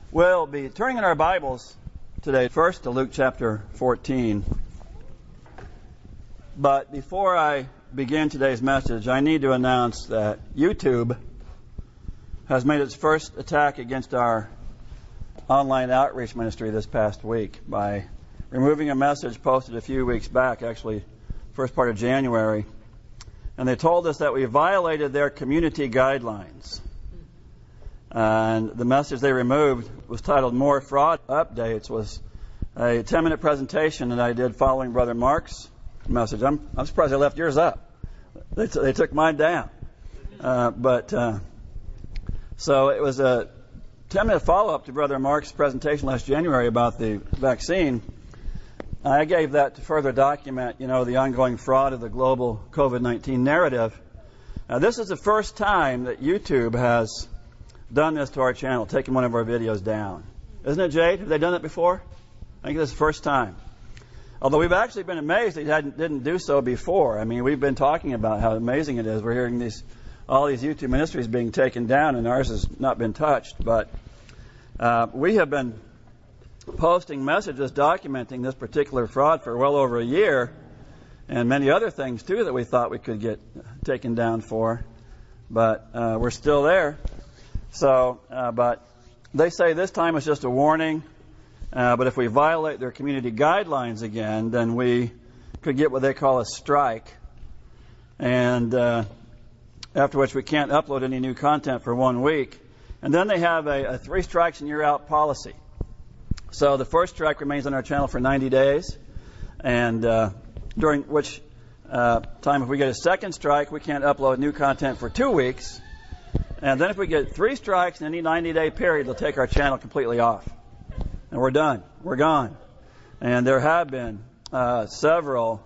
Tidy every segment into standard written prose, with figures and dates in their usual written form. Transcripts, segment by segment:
We'll be turning in our Bibles today first to Luke chapter 14. But before I begin today's message, I need to announce that YouTube has made its first attack against our online outreach ministry this past week by removing a message posted a few weeks back, actually first part of January. And they told us that we violated their community guidelines. And the message they removed was titled More Fraud Updates. Was a 10-minute presentation that I did following Brother Mark's message. I'm surprised they left yours up. They took mine down. So it was a 10-minute follow-up to Brother Mark's presentation last January about the vaccine. I gave that to further document, the ongoing fraud of the global COVID-19 narrative. Now, this is the first time that YouTube has done this to our channel, taken one of our videos down. Isn't it, Jade? Have they done it before? I think this is the first time. Although we've actually been amazed they didn't do so before. I mean, we've been talking about how amazing it is. We're hearing all these YouTube ministries being taken down, and ours has not been touched. But we have been posting messages documenting this particular fraud for well over a year, and many other things, too, that we thought we could get taken down for. But we're still there. So, but they say this time it's just a warning. But if we violate their community guidelines again, then we could get what they call a strike. And after which we can't upload any new content for 1 week. And then they have a 3 strikes and you're out policy. So the first strike remains on our channel for 90 days. And during which time, if we get a second strike, we can't upload new content for 2 weeks. And then if we get 3 strikes in any 90-day period, they'll take our channel completely off. And we're done. We're gone. And there have been several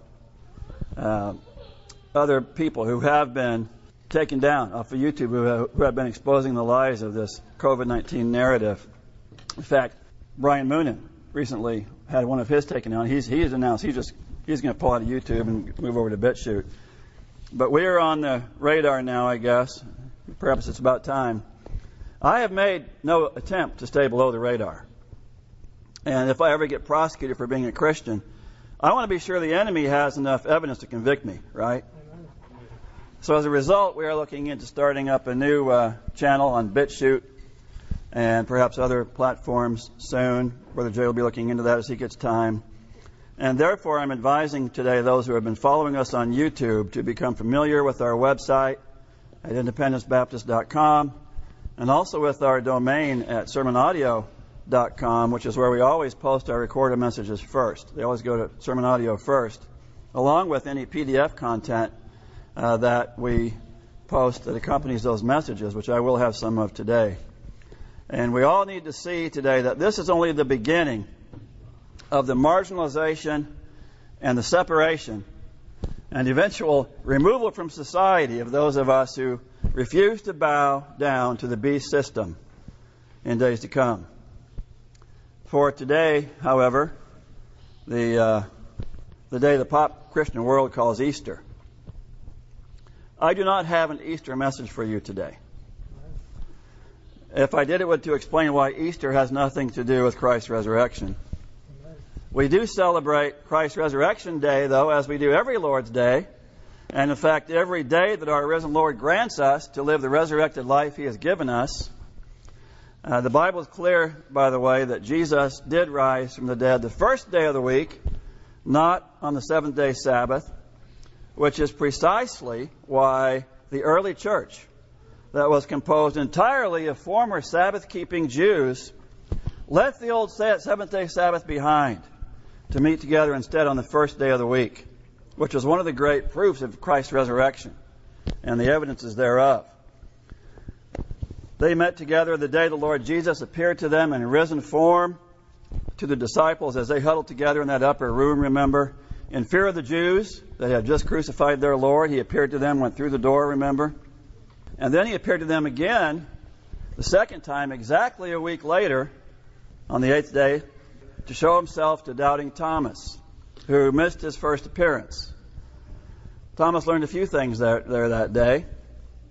other people who have been taken down off of YouTube who have been exposing the lies of this COVID-19 narrative. In fact, Brian Moonen recently had one of his taken down. He's announced he's going to pull out of YouTube and move over to BitChute. But we are on the radar now, I guess. Perhaps it's about time. I have made no attempt to stay below the radar. And if I ever get prosecuted for being a Christian, I want to be sure the enemy has enough evidence to convict me, right? So as a result, we are looking into starting up a new channel on BitChute and perhaps other platforms soon. Brother Jay will be looking into that as he gets time. And therefore, I'm advising today those who have been following us on YouTube to become familiar with our website at independencebaptist.com and also with our domain at sermonaudio.com, which is where we always post our recorded messages first. They always go to Sermon Audio first, along with any PDF content that we post that accompanies those messages, which I will have some of today. And we all need to see today that this is only the beginning of the marginalization and the separation and eventual removal from society of those of us who refuse to bow down to the beast system in days to come. For today, however, the day the pop Christian world calls Easter, I do not have an Easter message for you today. If I did, it would to explain why Easter has nothing to do with Christ's resurrection. We do celebrate Christ's Resurrection Day, though, as we do every Lord's Day. And in fact, every day that our risen Lord grants us to live the resurrected life He has given us. The Bible is clear, by the way, that Jesus did rise from the dead the first day of the week, not on the seventh-day Sabbath, which is precisely why the early church, that was composed entirely of former Sabbath-keeping Jews, left the old seventh-day Sabbath behind to meet together instead on the first day of the week, which was one of the great proofs of Christ's resurrection and the evidences thereof. They met together the day the Lord Jesus appeared to them in risen form to the disciples as they huddled together in that upper room, remember. In fear of the Jews that had just crucified their Lord, He appeared to them, went through the door, remember. And then He appeared to them again, the second time, exactly a week later, on the 8th day, to show Himself to doubting Thomas, who missed his first appearance. Thomas learned a few things there that day.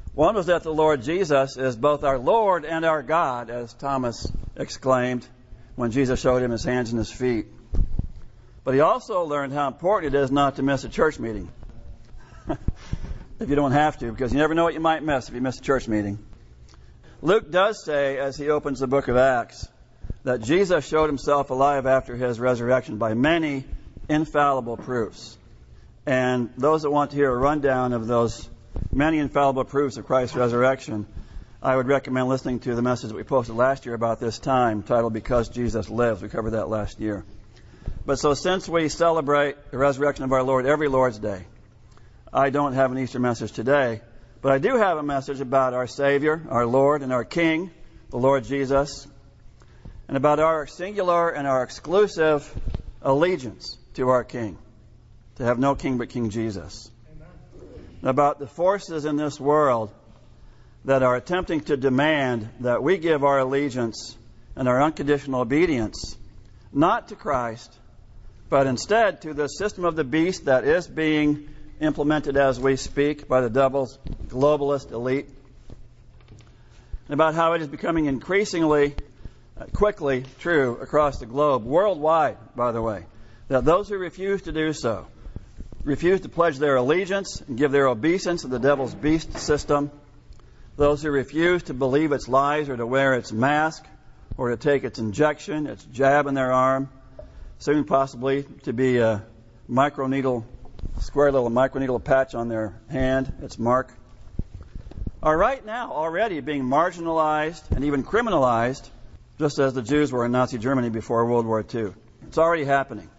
One was that the Lord Jesus is both our Lord and our God, as Thomas exclaimed when Jesus showed him his hands and his feet. But he also learned how important it is not to miss a church meeting. If you don't have to, because you never know what you might miss if you miss a church meeting. Luke does say, as he opens the book of Acts, that Jesus showed himself alive after his resurrection by many infallible proofs. And those that want to hear a rundown of those many infallible proofs of Christ's resurrection, I would recommend listening to the message that we posted last year about this time, titled Because Jesus Lives. We covered that last year. But so since we celebrate the resurrection of our Lord every Lord's Day, I don't have an Easter message today, but I do have a message about our Savior, our Lord, and our King, the Lord Jesus, and about our singular and our exclusive allegiance to our King, to have no King but King Jesus. And about the forces in this world that are attempting to demand that we give our allegiance and our unconditional obedience not to Christ, but instead to the system of the beast that is being implemented as we speak by the devil's globalist elite, and about how it is becoming increasingly, quickly true across the globe, worldwide, by the way, that those who refuse to do so, refuse to pledge their allegiance and give their obeisance to the devil's beast system, those who refuse to believe its lies or to wear its mask or to take its injection, its jab in their arm, soon possibly to be a square little microneedle patch on their hand, its mark, are right now already being marginalized and even criminalized, just as the Jews were in Nazi Germany before World War II. It's already happening.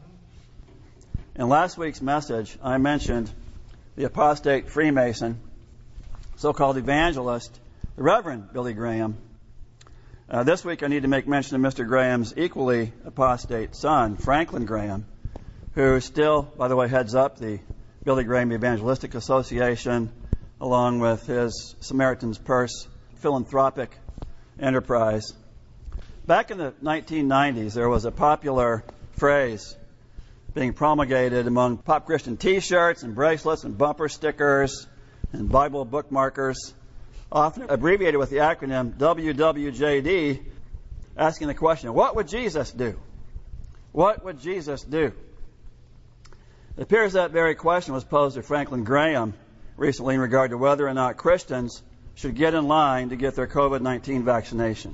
In last week's message, I mentioned the apostate Freemason, so-called evangelist, the Reverend Billy Graham. This week I need to make mention of Mr. Graham's equally apostate son, Franklin Graham, who still, by the way, heads up the Billy Graham Evangelistic Association, along with his Samaritan's Purse philanthropic enterprise. Back in the 1990s, there was a popular phrase being promulgated among pop Christian T-shirts and bracelets and bumper stickers and Bible bookmarkers, often abbreviated with the acronym WWJD, asking the question, what would Jesus do? What would Jesus do? It appears that very question was posed to Franklin Graham recently in regard to whether or not Christians should get in line to get their COVID-19 vaccination.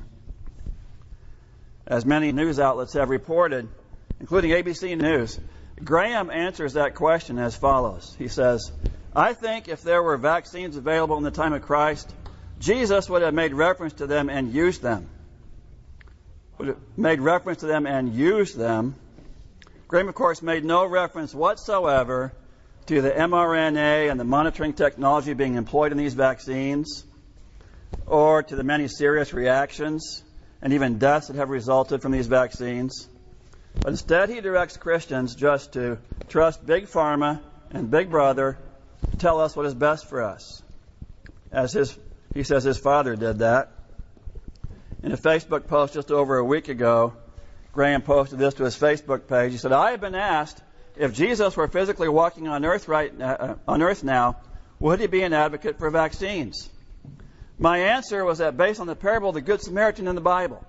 As many news outlets have reported, including ABC News, Graham answers that question as follows. He says, I think if there were vaccines available in the time of Christ, Jesus would have made reference to them and used them. Would have made reference to them and used them. Graham, of course, made no reference whatsoever to the mRNA and the monitoring technology being employed in these vaccines, or to the many serious reactions and even deaths that have resulted from these vaccines. But instead, he directs Christians just to trust Big Pharma and Big Brother to tell us what is best for us. He says his father did that. In a Facebook post just over a week ago, Graham posted this to his Facebook page. He said, I have been asked if Jesus were physically walking on earth now, would he be an advocate for vaccines? My answer was that based on the parable of the Good Samaritan in the Bible,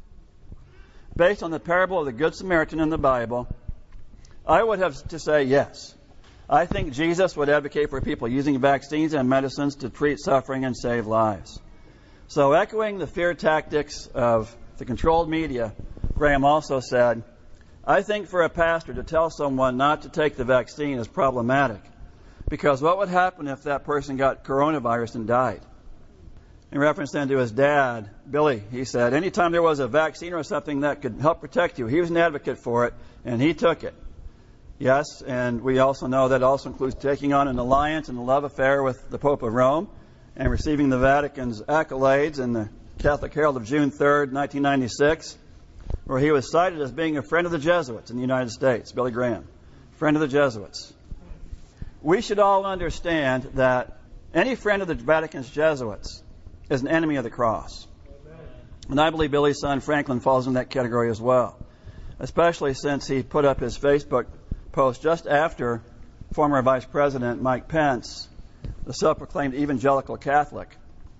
I would have to say yes. I think Jesus would advocate for people using vaccines and medicines to treat suffering and save lives. So echoing the fear tactics of the controlled media, Graham also said, I think for a pastor to tell someone not to take the vaccine is problematic, because what would happen if that person got coronavirus and died? In reference then to his dad, Billy, he said, anytime there was a vaccine or something that could help protect you, he was an advocate for it, and he took it. Yes, and we also know that also includes taking on an alliance and a love affair with the Pope of Rome and receiving the Vatican's accolades in the Catholic Herald of June 3rd, 1996, where he was cited as being a friend of the Jesuits in the United States, Billy Graham, friend of the Jesuits. We should all understand that any friend of the Vatican's Jesuits is an enemy of the cross. And I believe Billy's son Franklin falls in that category as well, especially since he put up his Facebook post just after former Vice President Mike Pence the self-proclaimed evangelical Catholic,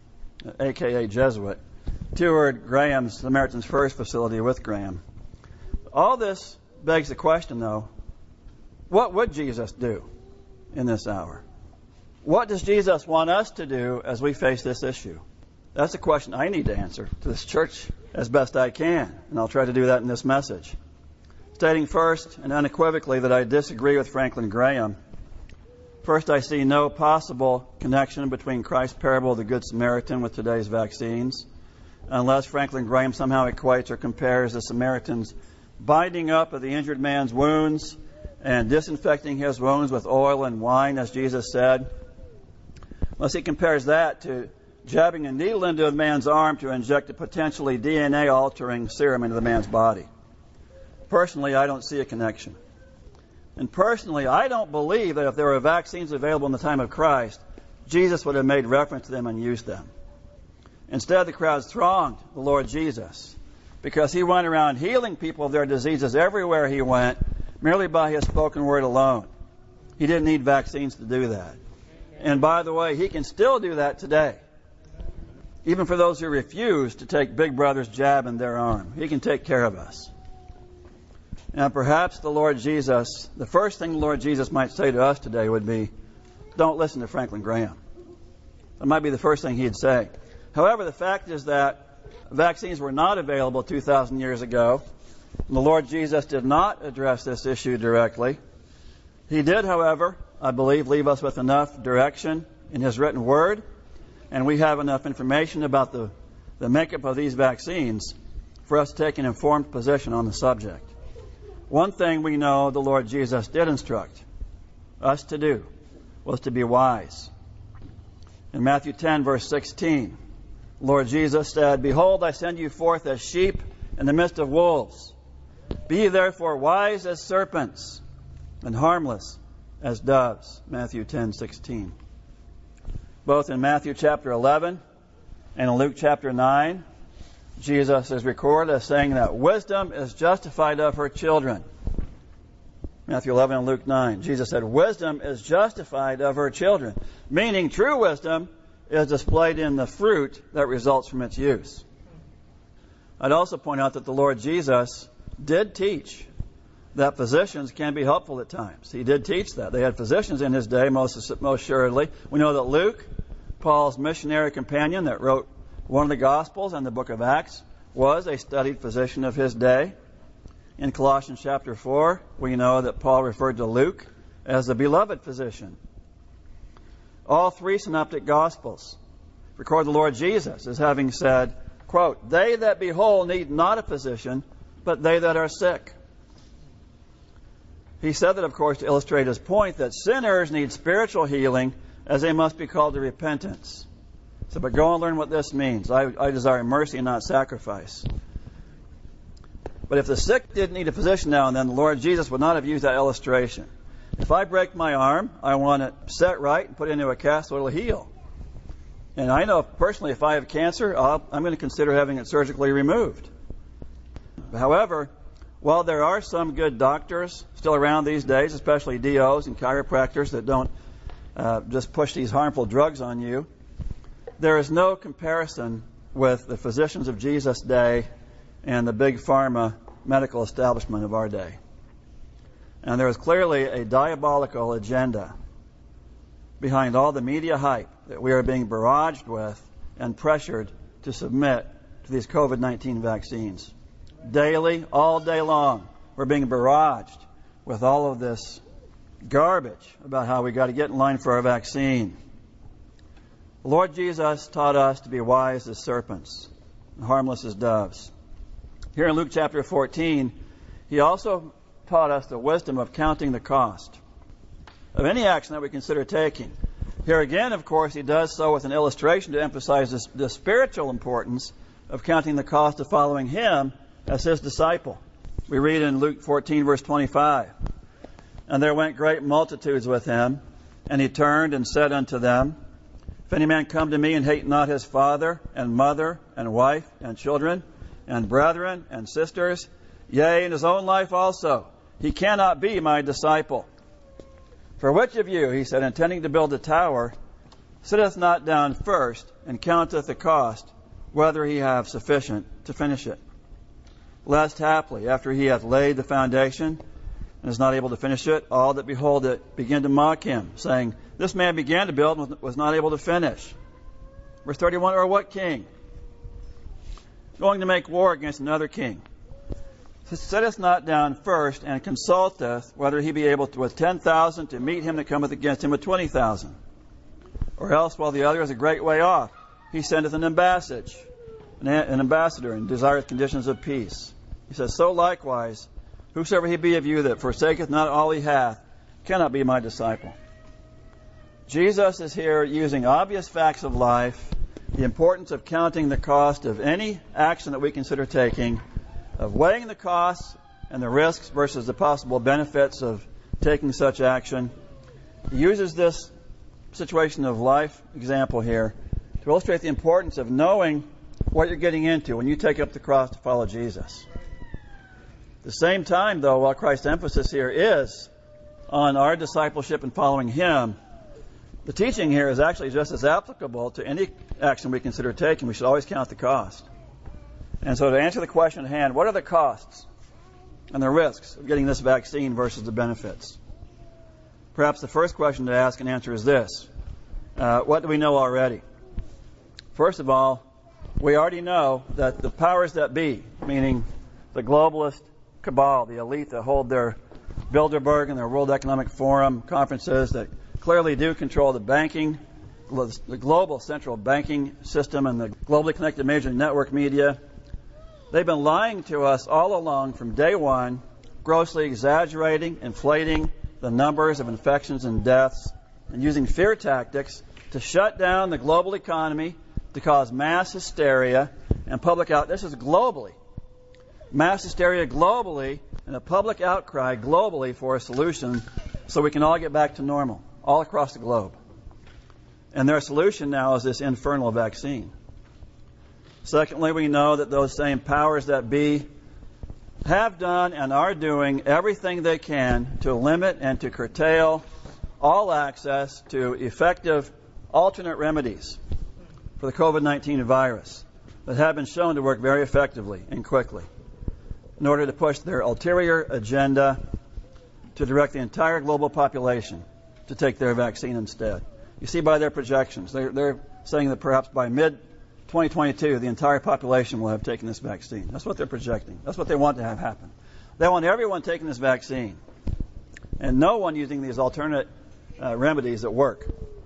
a.k.a. Jesuit, toured Graham's Samaritan's First facility with Graham. All this begs the question, though, what would Jesus do in this hour? What does Jesus want us to do as we face this issue? That's a question I need to answer to this church as best I can, and I'll try to do that in this message. Stating first and unequivocally that I disagree with Franklin Graham. First, I see no possible connection between Christ's parable of the Good Samaritan with today's vaccines, unless Franklin Graham somehow equates or compares the Samaritan's binding up of the injured man's wounds and disinfecting his wounds with oil and wine, as Jesus said. Unless he compares that to jabbing a needle into a man's arm to inject a potentially DNA-altering serum into the man's body. Personally, I don't see a connection. And personally, I don't believe that if there were vaccines available in the time of Christ, Jesus would have made reference to them and used them. Instead, the crowds thronged the Lord Jesus because he went around healing people of their diseases everywhere he went, merely by his spoken word alone. He didn't need vaccines to do that. And by the way, he can still do that today. Even for those who refuse to take Big Brother's jab in their arm, he can take care of us. Now, perhaps the first thing the Lord Jesus might say to us today would be, don't listen to Franklin Graham. That might be the first thing he'd say. However, the fact is that vaccines were not available 2,000 years ago. And the Lord Jesus did not address this issue directly. He did, however, I believe, leave us with enough direction in his written word, and we have enough information about the makeup of these vaccines for us to take an informed position on the subject. One thing we know the Lord Jesus did instruct us to do was to be wise. In Matthew 10, verse 16, Lord Jesus said, "Behold, I send you forth as sheep in the midst of wolves. Be ye therefore wise as serpents and harmless as doves." Matthew 10:16. Both in Matthew chapter 11 and in Luke chapter 9, Jesus is recorded as saying that wisdom is justified of her children. Matthew 11 and Luke 9. Jesus said, wisdom is justified of her children, meaning true wisdom is displayed in the fruit that results from its use. I'd also point out that the Lord Jesus did teach that physicians can be helpful at times. He did teach that. They had physicians in his day, most assuredly. We know that Luke, Paul's missionary companion that wrote one of the Gospels and the book of Acts, was a studied physician of his day. In Colossians chapter 4, we know that Paul referred to Luke as the beloved physician. All three synoptic Gospels record the Lord Jesus as having said, quote, "They that be whole need not a physician, but they that are sick." He said that, of course, to illustrate his point that sinners need spiritual healing as they must be called to repentance. So, but go and learn what this means. I desire mercy and not sacrifice. But if the sick didn't need a physician now and then, the Lord Jesus would not have used that illustration. If I break my arm, I want it set right and put into a cast so it'll heal. And I know personally if I have cancer, I'm going to consider having it surgically removed. However, while there are some good doctors still around these days, especially DOs and chiropractors that don't just push these harmful drugs on you, there is no comparison with the physicians of Jesus' day and the big pharma medical establishment of our day. And there is clearly a diabolical agenda behind all the media hype that we are being barraged with and pressured to submit to these COVID-19 vaccines. Daily, all day long, we're being barraged with all of this garbage about how we got to get in line for our vaccine. The Lord Jesus taught us to be wise as serpents and harmless as doves. Here in Luke chapter 14, he also taught us the wisdom of counting the cost of any action that we consider taking. Here again, of course, he does so with an illustration to emphasize the spiritual importance of counting the cost of following him as his disciple. We read in Luke 14, verse 25, "And there went great multitudes with him, and he turned and said unto them, If any man come to me and hate not his father and mother and wife and children and brethren and sisters, yea, and his own life also, he cannot be my disciple. For which of you," he said, "intending to build a tower, sitteth not down first, and counteth the cost, whether he have sufficient to finish it. Lest haply, after he hath laid the foundation, and is not able to finish it, all that behold it begin to mock him, saying, This man began to build and was not able to finish. Verse 31, or what king? Going to make war against another king. Sitteth not down first, and consulteth whether he be able to, with 10,000 to meet him that cometh against him with 20,000. Or else, while the other is a great way off, he sendeth an ambassador, and desireth conditions of peace. He says, So likewise, whosoever he be of you that forsaketh not all he hath, cannot be my disciple. Jesus is here using obvious facts of life, the importance of counting the cost of any action that we consider taking, of weighing the costs and the risks versus the possible benefits of taking such action. He uses this situation of life example here to illustrate the importance of knowing what you're getting into when you take up the cross to follow Jesus. At the same time, though, while Christ's emphasis here is on our discipleship and following Him, the teaching here is actually just as applicable to any action we consider taking. We should always count the cost. And so to answer the question at hand, what are the costs and the risks of getting this vaccine versus the benefits? Perhaps the first question to ask and answer is this. What do we know already? First of all, we already know that the powers that be, meaning the globalist cabal, the elite that hold their Bilderberg and their World Economic Forum conferences that clearly do control the banking, the global central banking system and the globally connected major network media, they've been lying to us all along from day one, grossly exaggerating, inflating the numbers of infections and deaths, and using fear tactics to shut down the global economy, to cause mass hysteria and public out. This is globally. Mass hysteria globally and a public outcry globally for a solution so we can all get back to normal all across the globe. And their solution now is this infernal vaccine. Secondly, we know that those same powers that be have done and are doing everything they can to limit and to curtail all access to effective alternate remedies for the COVID-19 virus that have been shown to work very effectively and quickly in order to push their ulterior agenda to direct the entire global population to take their vaccine instead. You see by their projections, they're saying that perhaps by mid-2022, the entire population will have taken this vaccine. That's what they're projecting. That's what they want to have happen. They want everyone taking this vaccine and no one using these alternate remedies that work.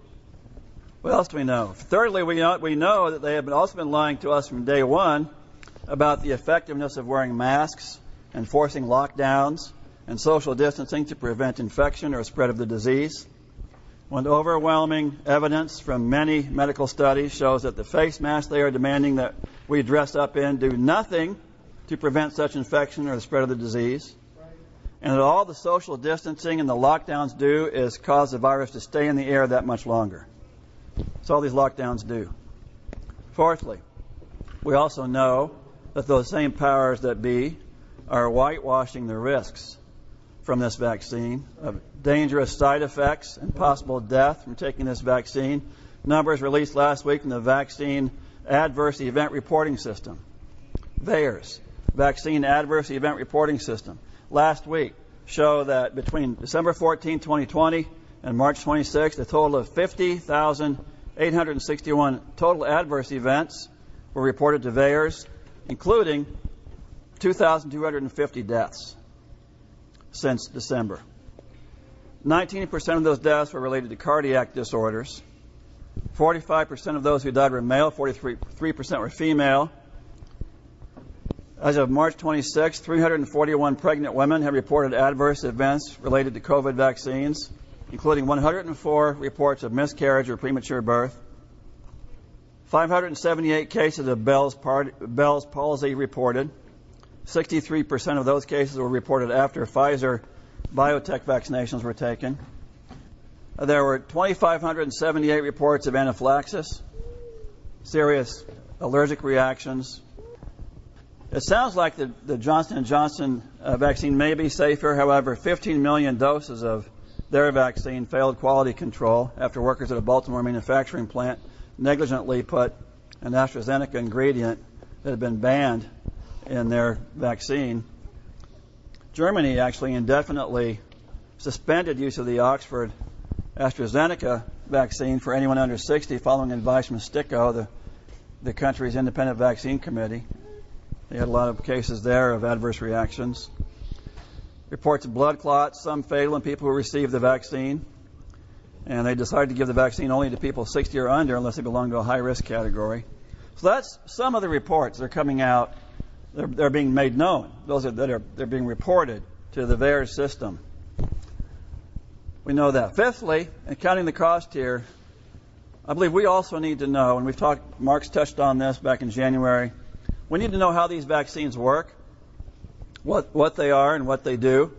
What else do we know? Thirdly, we know that they have also been lying to us from day one about the effectiveness of wearing masks, enforcing lockdowns, and social distancing to prevent infection or spread of the disease. When overwhelming evidence from many medical studies shows that the face masks they are demanding that we dress up in do nothing to prevent such infection or the spread of the disease. And that all the social distancing and the lockdowns do is cause the virus to stay in the air that much longer. That's all these lockdowns do. Fourthly, we also know that those same powers that be are whitewashing the risks from this vaccine of dangerous side effects and possible death from taking this vaccine. Numbers released last week from the Vaccine Adverse Event Reporting System, VAERS, Vaccine Adverse Event Reporting System, last week show that between December 14, 2020 and March 26, a total of 50,861 total adverse events were reported to VAERS, including 2,250 deaths since December. 19% of those deaths were related to cardiac disorders. 45% of those who died were male, 43% were female. As of March 26, 341 pregnant women have reported adverse events related to COVID vaccines, including 104 reports of miscarriage or premature birth. 578 cases of Bell's palsy reported. 63% of those cases were reported after Pfizer BioNTech vaccinations were taken. There were 2,578 reports of anaphylaxis, serious allergic reactions. It sounds like the Johnson & Johnson vaccine may be safer. However, 15 million doses of their vaccine failed quality control after workers at a Baltimore manufacturing plant negligently put an AstraZeneca ingredient that had been banned in their vaccine. Germany actually indefinitely suspended use of the Oxford AstraZeneca vaccine for anyone under 60 following advice from STIKO, the country's independent vaccine committee. They had a lot of cases there of adverse reactions. Reports of blood clots, some fatal in people who received the vaccine. And they decided to give the vaccine only to people 60 or under unless they belong to a high-risk category. So that's some of the reports that are coming out. They're being made known. They're being reported to the VAERS system. We know that. Fifthly, and counting the cost here, I believe we also need to know, and Mark's touched on this back in January, we need to know how these vaccines work, what they are and what they do.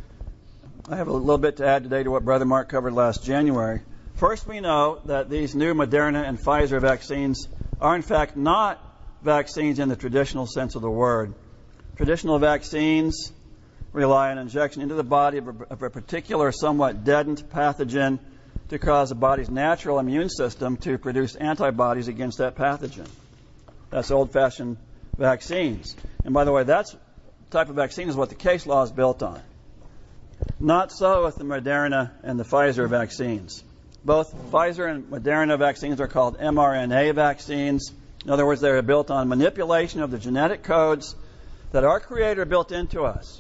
I have a little bit to add today to what Brother Mark covered last January. First, we know that these new Moderna and Pfizer vaccines are in fact not vaccines in the traditional sense of the word. Traditional vaccines rely on injection into the body of a particular somewhat deadened pathogen to cause the body's natural immune system to produce antibodies against that pathogen. That's old-fashioned vaccines. And by the way, that type of vaccine is what the case law is built on. Not so with the Moderna and the Pfizer vaccines. Both Pfizer and Moderna vaccines are called mRNA vaccines. In other words, they are built on manipulation of the genetic codes that our Creator built into us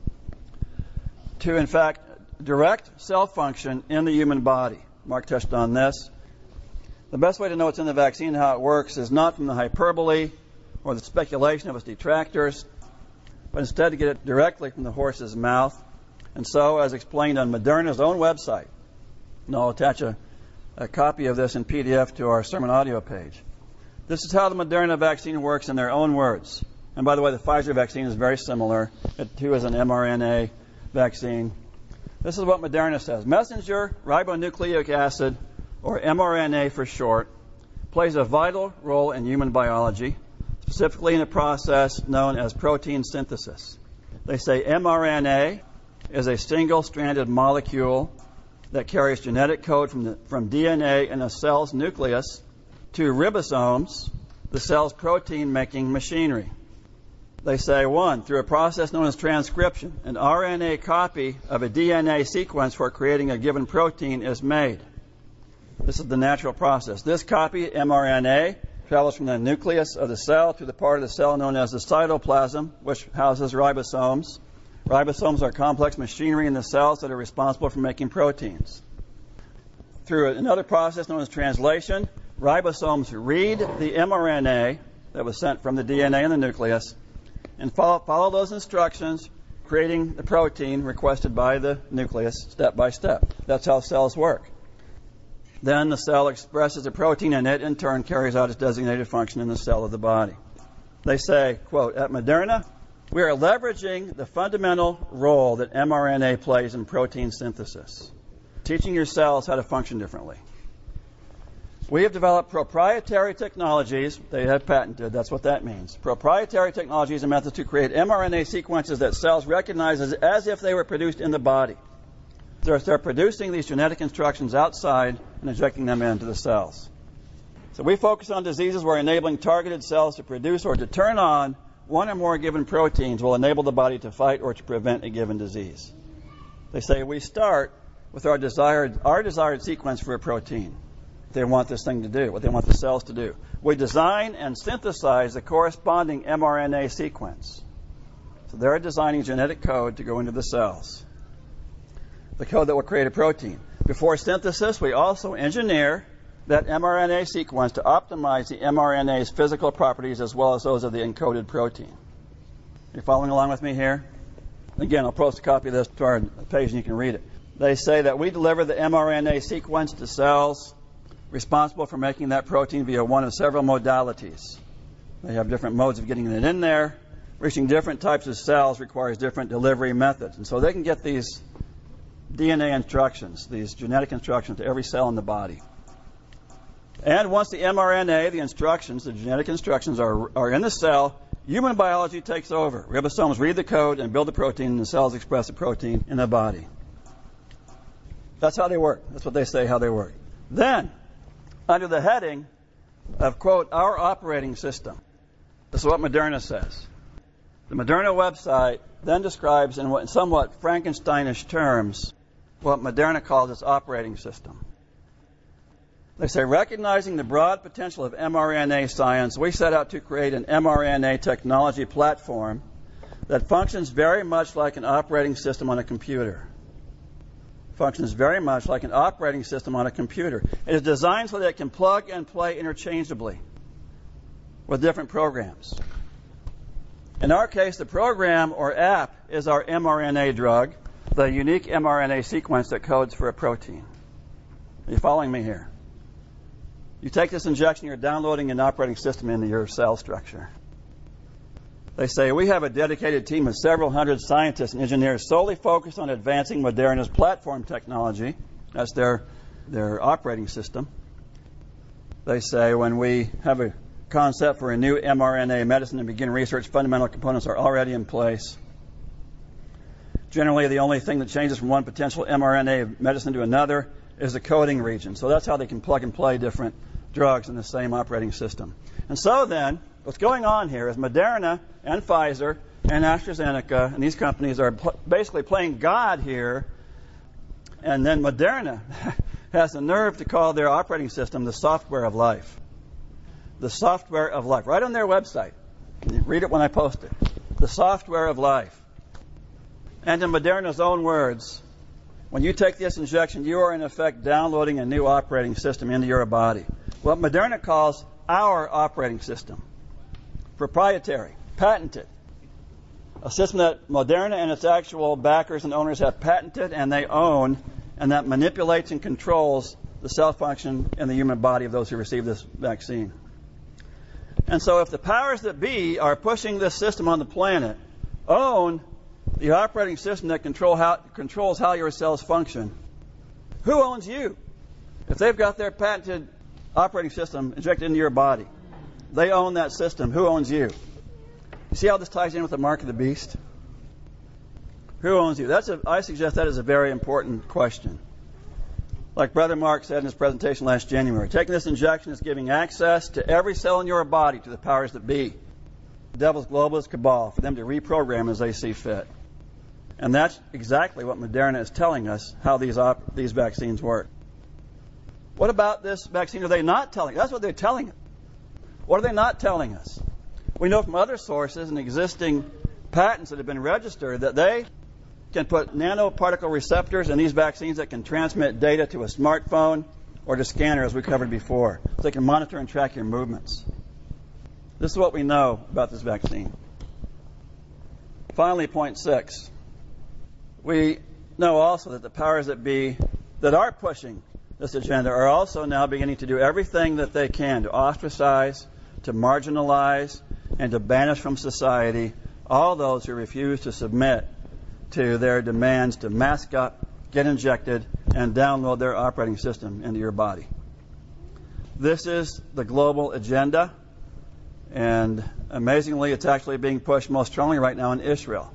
to, in fact, direct cell function in the human body. Mark touched on this. The best way to know what's in the vaccine and how it works is not from the hyperbole or the speculation of its detractors, but instead to get it directly from the horse's mouth. And so, as explained on Moderna's own website, and I'll attach a copy of this in PDF to our sermon audio page. This is how the Moderna vaccine works in their own words. And by the way, the Pfizer vaccine is very similar. It too is an mRNA vaccine. This is what Moderna says. Messenger ribonucleic acid, or mRNA for short, plays a vital role in human biology, specifically in a process known as protein synthesis. They say mRNA is a single-stranded molecule that carries genetic code from DNA in a cell's nucleus to ribosomes, the cell's protein-making machinery. They say, 1, through a process known as transcription, an RNA copy of a DNA sequence for creating a given protein is made. This is the natural process. This copy, mRNA, travels from the nucleus of the cell to the part of the cell known as the cytoplasm, which houses ribosomes. Ribosomes are complex machinery in the cells that are responsible for making proteins. Through another process known as translation, ribosomes read the mRNA that was sent from the DNA in the nucleus and follow those instructions, creating the protein requested by the nucleus step by step. That's how cells work. Then the cell expresses the protein, and it in turn carries out its designated function in the cell of the body. They say, quote, at Moderna, we are leveraging the fundamental role that mRNA plays in protein synthesis, teaching your cells how to function differently. We have developed proprietary technologies they have patented. That's what that means. Proprietary technologies and methods to create mRNA sequences that cells recognize as if they were produced in the body. They're producing these genetic instructions outside and injecting them into the cells. So we focus on diseases where enabling targeted cells to produce or to turn on one or more given proteins will enable the body to fight or to prevent a given disease. They say we start with our desired sequence for a protein. They want this thing to do, what they want the cells to do. We design and synthesize the corresponding mRNA sequence. So they're designing genetic code to go into the cells, the code that will create a protein. Before synthesis, we also engineer that mRNA sequence to optimize the mRNA's physical properties as well as those of the encoded protein. Are you following along with me here? Again, I'll post a copy of this to our page and you can read it. They say that we deliver the mRNA sequence to cells responsible for making that protein via one of several modalities. They have different modes of getting it in there. Reaching different types of cells requires different delivery methods. And so they can get these DNA instructions, these genetic instructions to every cell in the body. And once the mRNA, the instructions, the genetic instructions are in the cell, human biology takes over. Ribosomes read the code and build the protein, and the cells express the protein in the body. That's how they work. That's what they say how they work. Then, under the heading of, quote, our operating system, this is what Moderna says. The Moderna website then describes in somewhat Frankensteinish terms what Moderna calls its operating system. They say, recognizing the broad potential of mRNA science, we set out to create an mRNA technology platform that functions very much like an operating system on a computer. Functions very much like an operating system on a computer. It is designed so that it can plug and play interchangeably with different programs. In our case, the program or app is our mRNA drug, the unique mRNA sequence that codes for a protein. Are you following me here? You take this injection, you're downloading an operating system into your cell structure. They say, we have a dedicated team of several hundred scientists and engineers solely focused on advancing Moderna's platform technology. That's their operating system. They say, when we have a concept for a new mRNA medicine and begin research, fundamental components are already in place. Generally, the only thing that changes from one potential mRNA medicine to another is the coding region. So that's how they can plug and play different drugs in the same operating system. And so then, what's going on here is Moderna and Pfizer and AstraZeneca and these companies are basically playing God here. And then Moderna has the nerve to call their operating system the software of life. The software of life. Right on their website. Read it when I post it. The software of life. And in Moderna's own words, when you take this injection, you are in effect downloading a new operating system into your body. What Moderna calls our operating system. Proprietary, patented. A system that Moderna and its actual backers and owners have patented and they own, and that manipulates and controls the cell function in the human body of those who receive this vaccine. And so if the powers that be are pushing this system on the planet, own the operating system that controls how your cells function, who owns you? If they've got their patented operating system injected into your body, they own that system. Who owns you? You see how this ties in with the mark of the beast? Who owns you? I suggest that is a very important question. Like Brother Mark said in his presentation last January, taking this injection is giving access to every cell in your body to the powers that be, the devil's globalist cabal, for them to reprogram as they see fit. And that's exactly what Moderna is telling us, how these vaccines work. What about this vaccine are they not telling us? That's what they're telling us. What are they not telling us? We know from other sources and existing patents that have been registered that they can put nanoparticle receptors in these vaccines that can transmit data to a smartphone or to scanner, as we covered before, so they can monitor and track your movements. This is what we know about this vaccine. Finally, point 6. We know also that the powers that be that are pushing this agenda are also now beginning to do everything that they can to ostracize, to marginalize, and to banish from society all those who refuse to submit to their demands to mask up, get injected, and download their operating system into your body. This is the global agenda, and amazingly, it's actually being pushed most strongly right now in Israel,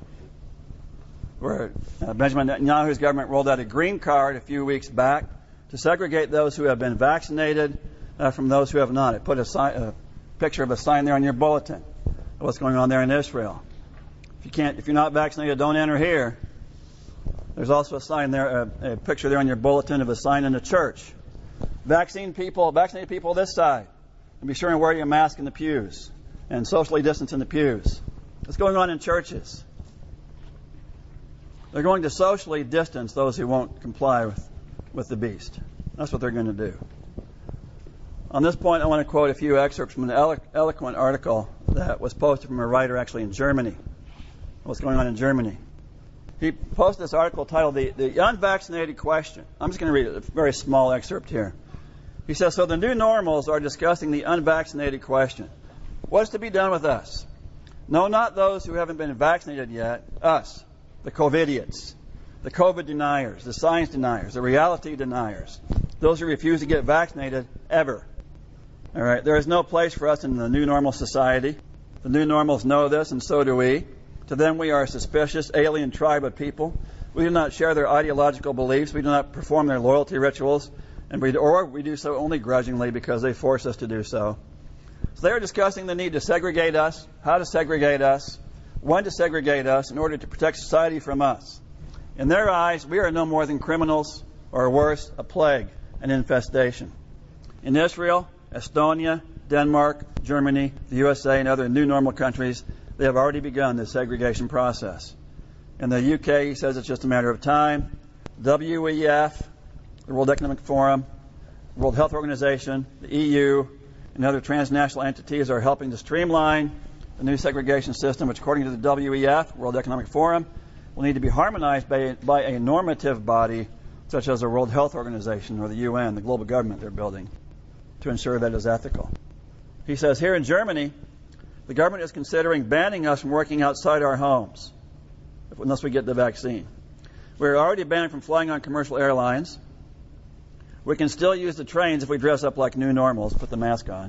where Benjamin Netanyahu's government rolled out a green card a few weeks back to segregate those who have been vaccinated from those who have not. It put a picture of a sign there on your bulletin of what's going on there in Israel. If you're not vaccinated, don't enter here. There's also a sign there, a picture there on your bulletin of a sign in a church. Vaccinated people this side. And be sure and wear your mask in the pews and socially distance in the pews. What's going on in churches? They're going to socially distance those who won't comply with the beast. That's what they're going to do. On this point, I want to quote a few excerpts from an eloquent article that was posted from a writer actually in Germany. What's going on in Germany? He posted this article titled The Unvaccinated Question. I'm just going to read a very small excerpt here. He says, so the new normals are discussing the unvaccinated question. What's to be done with us? No, not those who haven't been vaccinated yet. Us, the COVIDiots, the COVID deniers, the science deniers, the reality deniers, those who refuse to get vaccinated ever. All right, there is no place for us in the new normal society. The new normals know this, and so do we. To them, we are a suspicious alien tribe of people. We do not share their ideological beliefs. We do not perform their loyalty rituals. Or we do so only grudgingly because they force us to do so. So they are discussing the need to segregate us, how to segregate us, when to segregate us in order to protect society from us. In their eyes, we are no more than criminals, or worse, a plague, an infestation. In Israel, Estonia, Denmark, Germany, the USA, and other new normal countries, they have already begun the segregation process. In the UK, he says it's just a matter of time. WEF, the World Economic Forum, the World Health Organization, the EU, and other transnational entities are helping to streamline the new segregation system, which according to the WEF, World Economic Forum, will need to be harmonized by a normative body such as the World Health Organization or the UN, the global government they're building, to ensure that it is ethical. He says here in Germany, the government is considering banning us from working outside our homes unless we get the vaccine. We're already banned from flying on commercial airlines. We can still use the trains if we dress up like new normals, put the mask on.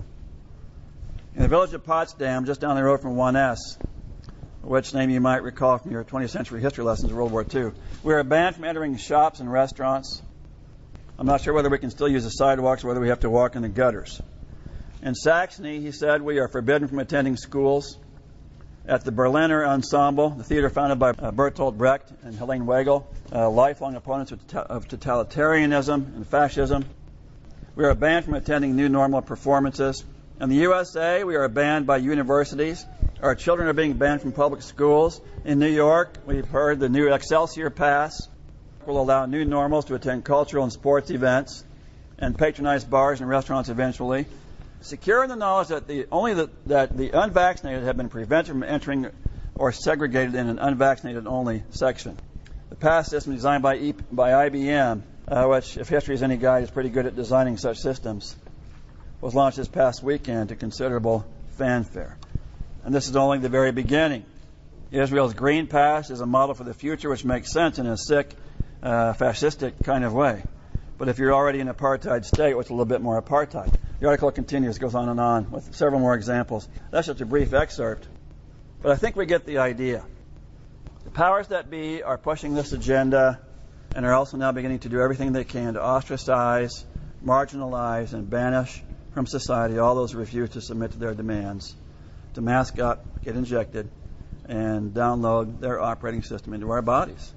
In the village of Potsdam, just down the road from 1S, which name you might recall from your 20th century history lessons of World War II, we are banned from entering shops and restaurants. I'm not sure whether we can still use the sidewalks or whether we have to walk in the gutters. In Saxony, he said, we are forbidden from attending schools. At the Berliner Ensemble, the theater founded by Bertolt Brecht and Helene Weigel, lifelong opponents of totalitarianism and fascism, we are banned from attending new normal performances. In the USA, we are banned by universities. Our children are being banned from public schools. In New York, we've heard the new Excelsior Pass will allow new normals to attend cultural and sports events and patronize bars and restaurants eventually. Secure in the knowledge that the unvaccinated have been prevented from entering or segregated in an unvaccinated-only section. The pass system designed by IBM, which, if history is any guide, is pretty good at designing such systems, was launched this past weekend to considerable fanfare. And this is only the very beginning. Israel's Green Pass is a model for the future which makes sense in a sick, fascistic kind of way. But if you're already in an apartheid state, what's a little bit more apartheid? The article continues, goes on and on with several more examples. That's just a brief excerpt. But I think we get the idea. The powers that be are pushing this agenda and are also now beginning to do everything they can to ostracize, marginalize, and banish from society all those who refuse to submit to their demands, to mask up, get injected, and download their operating system into our bodies.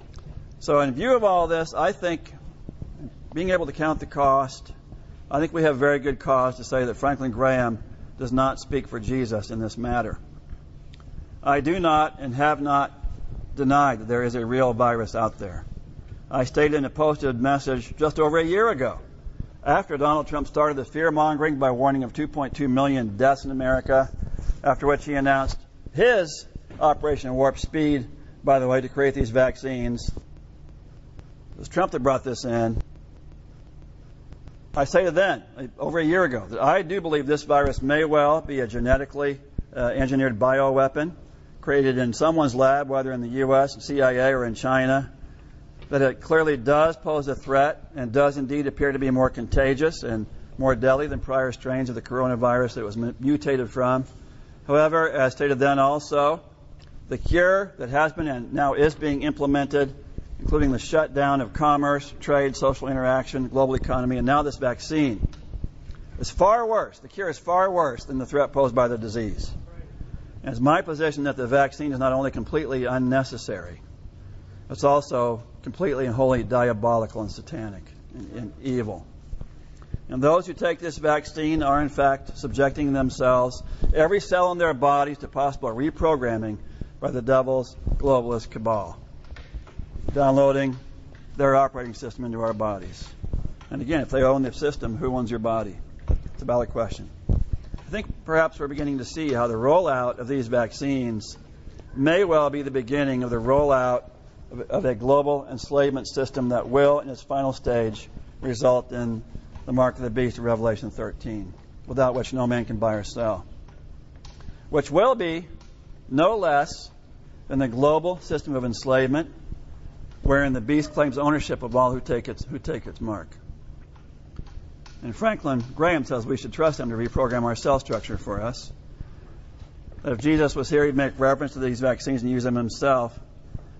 So in view of all this, I think being able to count the cost, I think we have very good cause to say that Franklin Graham does not speak for Jesus in this matter. I do not and have not denied that there is a real virus out there. I stated in a posted message just over a year ago, after Donald Trump started the fear-mongering by warning of 2.2 million deaths in America, after which he announced his Operation Warp Speed, by the way, to create these vaccines. It was Trump that brought this in. I stated then, over a year ago, that I do believe this virus may well be a genetically engineered bioweapon created in someone's lab, whether in the U.S., CIA, or in China, that it clearly does pose a threat and does indeed appear to be more contagious and more deadly than prior strains of the coronavirus that it was mutated from. However, as stated then also, the cure that has been and now is being implemented, including the shutdown of commerce, trade, social interaction, global economy, and now this vaccine, is far worse. The cure is far worse than the threat posed by the disease. And it's my position that the vaccine is not only completely unnecessary, it's also completely and wholly diabolical and satanic and evil. And those who take this vaccine are, in fact, subjecting themselves, every cell in their bodies, to possible reprogramming by the devil's globalist cabal, downloading their operating system into our bodies. And again, if they own the system, who owns your body? It's a valid question. I think perhaps we're beginning to see how the rollout of these vaccines may well be the beginning of the rollout of a global enslavement system that will, in its final stage, result in the mark of the beast of Revelation 13, without which no man can buy or sell, which will be no less than the global system of enslavement, wherein the beast claims ownership of all who take its mark. And Franklin Graham says we should trust him to reprogram our cell structure for us. That if Jesus was here, he'd make reference to these vaccines and use them himself.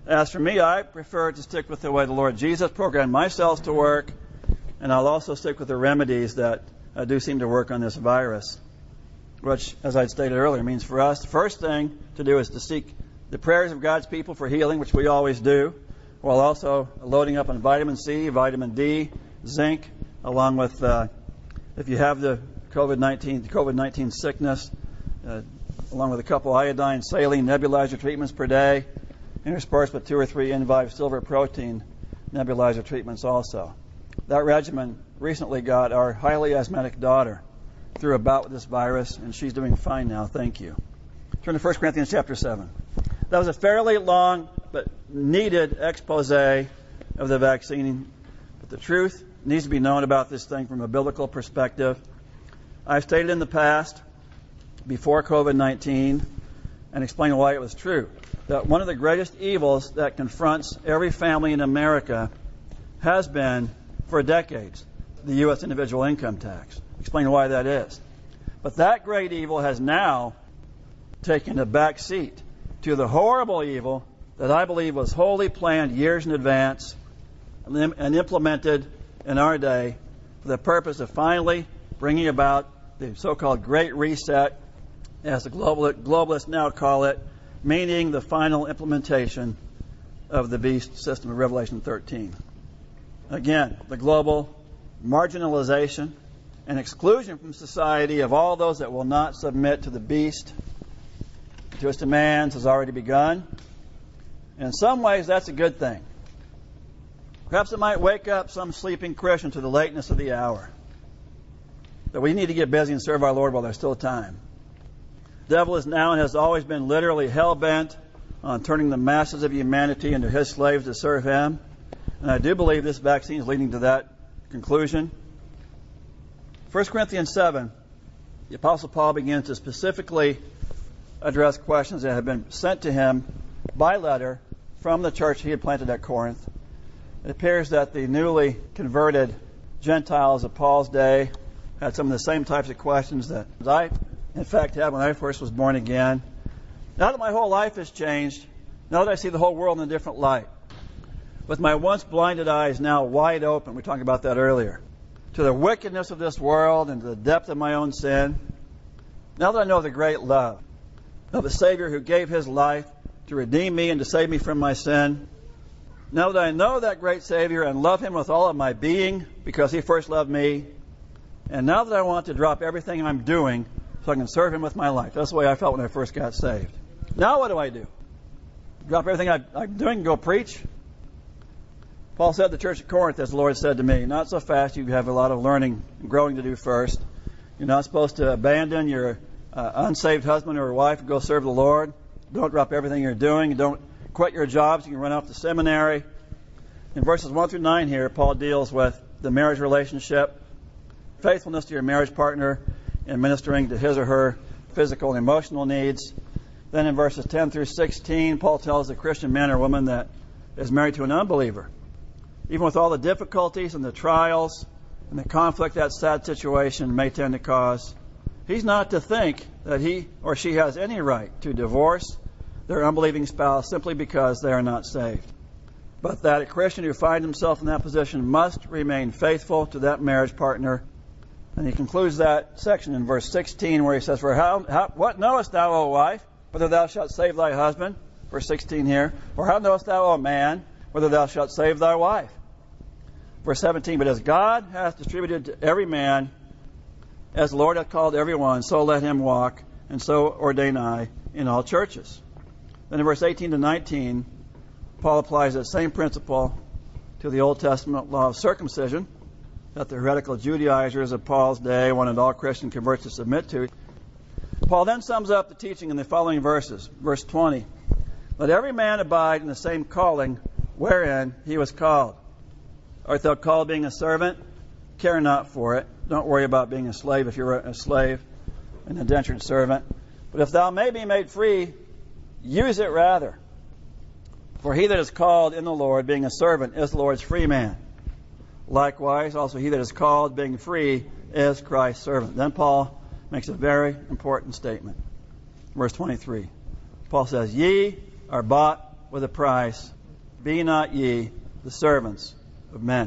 As for me, I prefer to stick with the way the Lord Jesus programmed my cells to work, and I'll also stick with the remedies that do seem to work on this virus, which, as I stated earlier, means for us, the first thing to do is to seek the prayers of God's people for healing, which we always do, while also loading up on vitamin C, vitamin D, zinc, along with, if you have the COVID-19 sickness, along with a couple iodine, saline nebulizer treatments per day, interspersed with 2 or 3 Invive silver protein nebulizer treatments also. That regimen recently got our highly asthmatic daughter through a bout with this virus, and she's doing fine now, thank you. Turn to 1 Corinthians chapter 7. That was a fairly long but needed expose of the vaccine, but the truth needs to be known about this thing from a biblical perspective. I've stated in the past, before COVID-19, and explained why it was true, that one of the greatest evils that confronts every family in America has been, for decades, the U.S. individual income tax. Explain why that is. But that great evil has now taken a back seat to the horrible evil that I believe was wholly planned years in advance and implemented in our day for the purpose of finally bringing about the so-called Great Reset, as the globalists now call it, meaning the final implementation of the beast system of Revelation 13. Again, the global marginalization and exclusion from society of all those that will not submit to the beast, to its demands, has already begun. And in some ways, that's a good thing. Perhaps it might wake up some sleeping Christian to the lateness of the hour, that we need to get busy and serve our Lord while there's still time. The devil is now and has always been literally hell-bent on turning the masses of humanity into his slaves to serve him. And I do believe this vaccine is leading to that conclusion. 1 Corinthians 7, the Apostle Paul begins to specifically address questions that have been sent to him by letter from the church he had planted at Corinth. It appears that the newly converted Gentiles of Paul's day had some of the same types of questions that I, in fact, had when I first was born again. Now that my whole life has changed, now that I see the whole world in a different light, with my once blinded eyes now wide open, we were talking about that earlier, to the wickedness of this world and to the depth of my own sin, now that I know the great love of a Savior who gave his life to redeem me and to save me from my sin, now that I know that great Savior and love him with all of my being because he first loved me, and now that I want to drop everything I'm doing so I can serve him with my life. That's the way I felt when I first got saved. Now what do? Drop everything I'm doing and go preach? Paul said to the church at Corinth, as the Lord said to me, not so fast, you have a lot of learning and growing to do first. You're not supposed to abandon your unsaved husband or wife and go serve the Lord. Don't drop everything you're doing. Don't quit your jobs. You can run off to seminary. In verses 1 through 9 here, Paul deals with the marriage relationship, faithfulness to your marriage partner, and ministering to his or her physical and emotional needs. Then in verses 10 through 16, Paul tells the Christian man or woman that is married to an unbeliever, even with all the difficulties and the trials and the conflict that sad situation may tend to cause, he's not to think that he or she has any right to divorce their unbelieving spouse simply because they are not saved. But that a Christian who finds himself in that position must remain faithful to that marriage partner. And he concludes that section in verse 16 where he says, "For what knowest thou, O wife, whether thou shalt save thy husband?" Verse 16 here. "Or how knowest thou, O man, whether thou shalt save thy wife?" Verse 17, "But as God hath distributed to every man, as the Lord hath called every one, so let him walk, and so ordain I in all churches." Then in verse 18 to 19, Paul applies that same principle to the Old Testament law of circumcision that the heretical Judaizers of Paul's day wanted all Christian converts to submit to. Paul then sums up the teaching in the following verses. Verse 20, "Let every man abide in the same calling wherein he was called. Art thou called being a servant? Care not for it." Don't worry about being a slave if you're a slave, an indentured servant. "But if thou may be made free, use it rather. For he that is called in the Lord, being a servant, is the Lord's free man. Likewise, also he that is called, being free, is Christ's servant." Then Paul makes a very important statement. Verse 23. Paul says, "Ye are bought with a price. Be not ye the servants of men.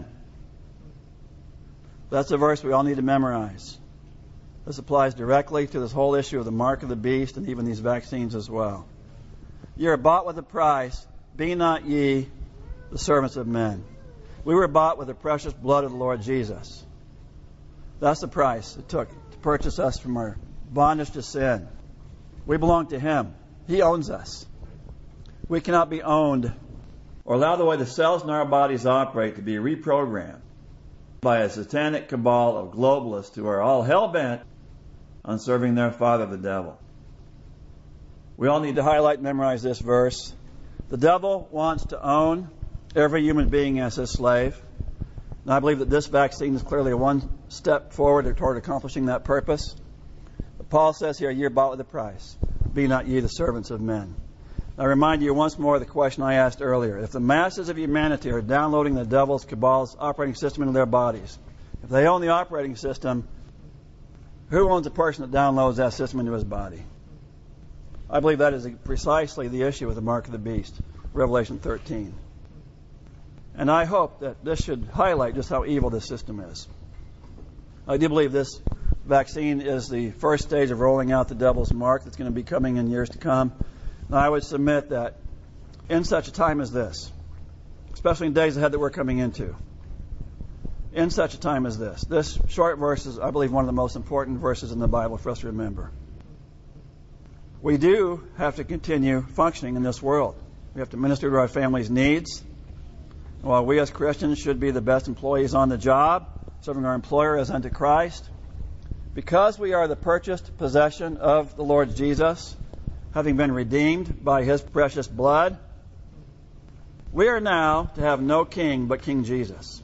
That's a verse we all need to memorize. This applies directly to this whole issue of the mark of the beast and even these vaccines as well. You are bought with a price. Be not ye the servants of men. We were bought with the precious blood of the Lord Jesus. That's the price it took to purchase us from our bondage to sin. We belong to Him. He owns us. We cannot be owned or allow the way the cells in our bodies operate to be reprogrammed by a satanic cabal of globalists who are all hell-bent on serving their father, the devil. We all need to highlight and memorize this verse. The devil wants to own every human being as his slave. And I believe that this vaccine is clearly one step forward toward accomplishing that purpose. But Paul says here, you're bought with a price. Be not ye the servants of men. I remind you once more of the question I asked earlier. If the masses of humanity are downloading the devil's cabal's operating system into their bodies, if they own the operating system, who owns the person that downloads that system into his body? I believe that is precisely the issue with the mark of the beast, Revelation 13. And I hope that this should highlight just how evil this system is. I do believe this vaccine is the first stage of rolling out the devil's mark that's going to be coming in years to come. And I would submit that in such a time as this, especially in days ahead that we're coming into, in such a time as this short verse is, I believe, one of the most important verses in the Bible for us to remember. We do have to continue functioning in this world. We have to minister to our families' needs. While we as Christians should be the best employees on the job, serving our employer as unto Christ, because we are the purchased possession of the Lord Jesus, having been redeemed by His precious blood, we are now to have no king but King Jesus.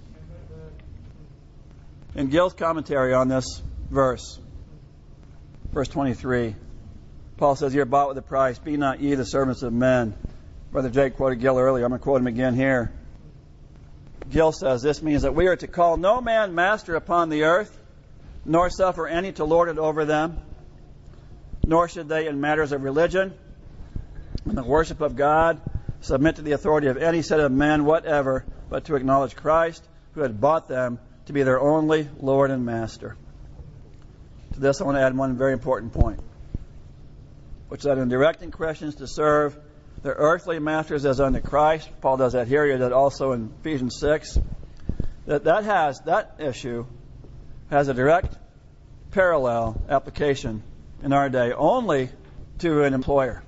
In Gill's commentary on this verse 23, Paul says, you're bought with a price. Be not ye the servants of men. Brother Jake quoted Gill earlier. I'm going to quote him again here. Gill says this means that we are to call no man master upon the earth, nor suffer any to lord it over them, nor should they in matters of religion and the worship of God submit to the authority of any set of men whatever, but to acknowledge Christ, who had bought them, to be their only Lord and Master. To this I want to add one very important point, which is that in directing Christians to serve their earthly masters as unto Christ, Paul does that here, he does that also in Ephesians 6, that issue has a direct parallel application in our day only to an employer,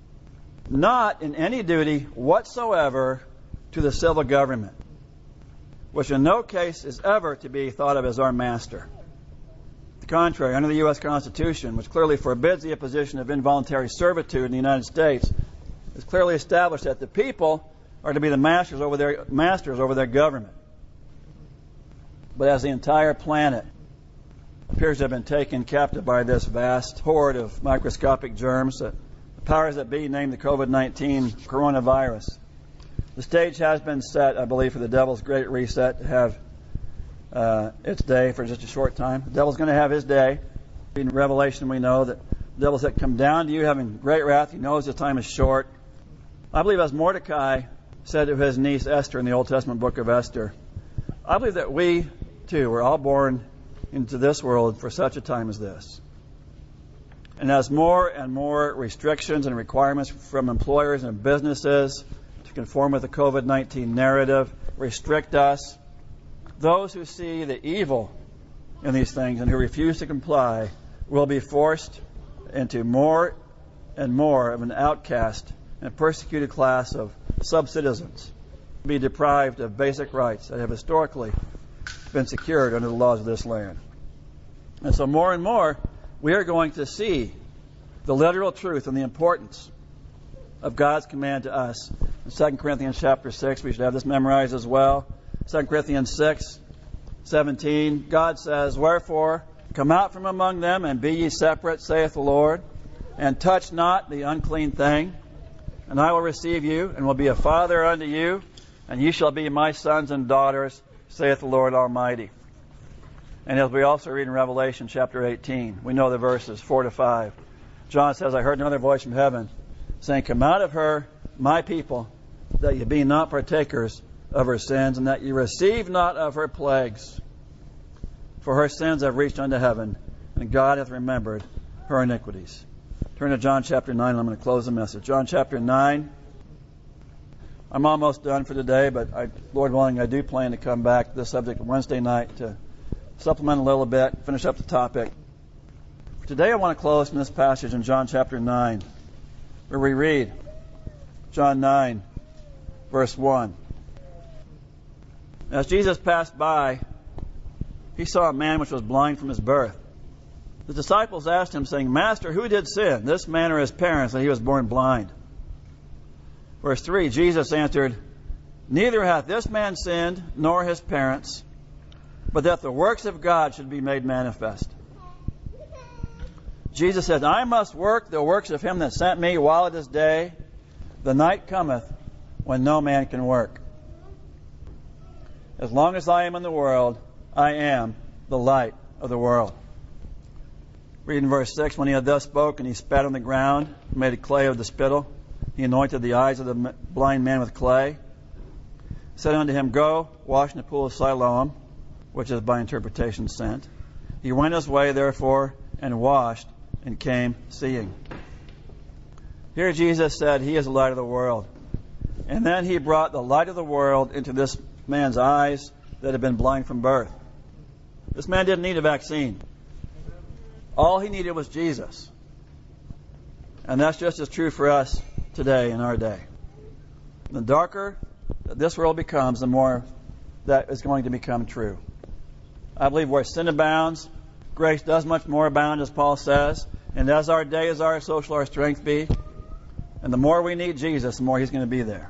not in any duty whatsoever to the civil government, which in no case is ever to be thought of as our master. The contrary, under the U.S. Constitution, which clearly forbids the imposition of involuntary servitude in the United States, it's clearly established that the people are to be the masters over their government. But as the entire planet appears to have been taken captive by this vast horde of microscopic germs, that the powers that be named the COVID-19 coronavirus, the stage has been set, I believe, for the devil's great reset to have its day for just a short time. The devil's going to have his day. In Revelation, we know that the devil said, come down to you having great wrath. He knows his time is short. I believe as Mordecai said to his niece Esther in the Old Testament book of Esther, I believe that we, too, were all born into this world for such a time as this. And as more and more restrictions and requirements from employers and businesses to conform with the COVID-19 narrative restrict us, those who see the evil in these things and who refuse to comply will be forced into more and more of an outcast and persecuted class of subcitizens, be deprived of basic rights that have historically been secured under the laws of this land. And so more and more, we are going to see the literal truth and the importance of God's command to us. In 2 Corinthians chapter 6, we should have this memorized as well. 2 Corinthians 6:17, God says, wherefore, come out from among them and be ye separate, saith the Lord, and touch not the unclean thing, and I will receive you, and will be a father unto you, and ye shall be my sons and daughters, saith the Lord Almighty. And as we also read in Revelation chapter 18, we know the verses 4-5. John says, I heard another voice from heaven saying, come out of her, my people, that ye be not partakers of her sins, and that ye receive not of her plagues. For her sins have reached unto heaven, and God hath remembered her iniquities. Turn to John chapter 9, and I'm going to close the message. John chapter 9. I'm almost done for today, but Lord willing, I do plan to come back to this subject Wednesday night to supplement a little bit, finish up the topic. For today, I want to close from this passage in John chapter 9, where we read John 9, verse 1. As Jesus passed by, he saw a man which was blind from his birth. The disciples asked him, saying, Master, who did sin, this man or his parents, that he was born blind? Verse 3, Jesus answered, Neither hath this man sinned, nor his parents, but that the works of God should be made manifest. Jesus said, I must work the works of him that sent me while it is day. The night cometh when no man can work. As long as I am in the world, I am the light of the world. Read in verse 6, when he had thus spoken, he spat on the ground, made a clay of the spittle. He anointed the eyes of the blind man with clay. Said unto him, Go, wash in the pool of Siloam, which is by interpretation sent. He went his way, therefore, and washed, and came seeing. Here Jesus said, He is the light of the world. And then he brought the light of the world into this man's eyes that had been blind from birth. This man didn't need a vaccine. All he needed was Jesus. And that's just as true for us today in our day. The darker that this world becomes, the more that is going to become true. I believe where sin abounds, grace does much more abound, as Paul says. And as our day is our, so shall our strength be. And the more we need Jesus, the more He's going to be there.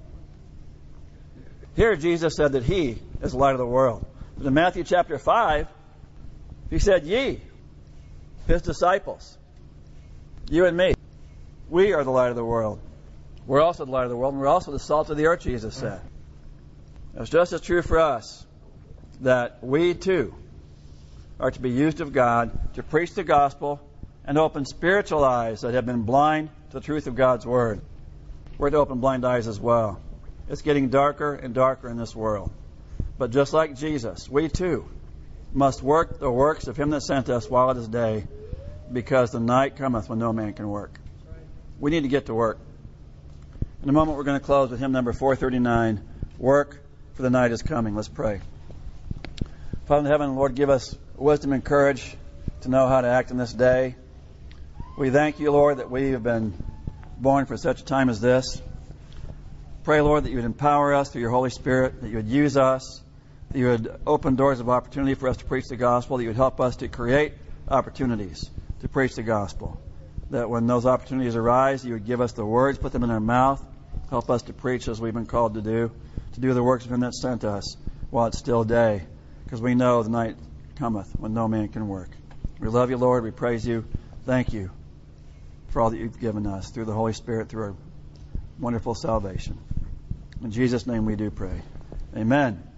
Here Jesus said that He is the light of the world. But in Matthew chapter 5, He said, Ye, His disciples, you and me, we are the light of the world. We're also the light of the world, and we're also the salt of the earth, Jesus said. It's just as true for us that we too are to be used of God to preach the gospel and open spiritual eyes that have been blind to the truth of God's word. We're to open blind eyes as well. It's getting darker and darker in this world. But just like Jesus, we too must work the works of Him that sent us while it is day, because the night cometh when no man can work. We need to get to work. In a moment, we're going to close with hymn number 439, Work, for the Night is Coming. Let's pray. Father in heaven, Lord, give us wisdom and courage to know how to act in this day. We thank You, Lord, that we have been born for such a time as this. Pray, Lord, that You would empower us through Your Holy Spirit, that You would use us, that You would open doors of opportunity for us to preach the gospel, that You would help us to create opportunities to preach the gospel. That when those opportunities arise, You would give us the words, put them in our mouth, help us to preach as we've been called to do the works of Him that sent us while it's still day, because we know the night cometh when no man can work. We love You, Lord. We praise You. Thank You for all that You've given us through the Holy Spirit, through our wonderful salvation. In Jesus' name we do pray. Amen.